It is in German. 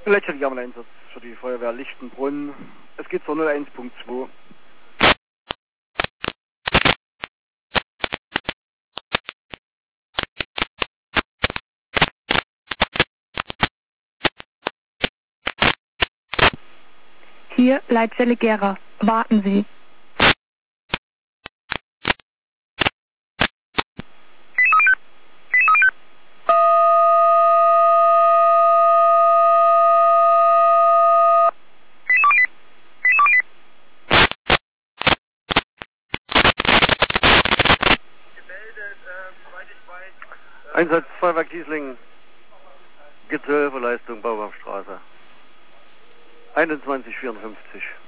Letztendlich haben wir einen Einsatz für die Feuerwehr Lichtenbrunn. Es geht zur 01.2. Hier Leitzelle Gera. Warten Sie. Einsatz Feuerwehr Kieslingen, Gehilfeleistung Baubaumstraße 2154.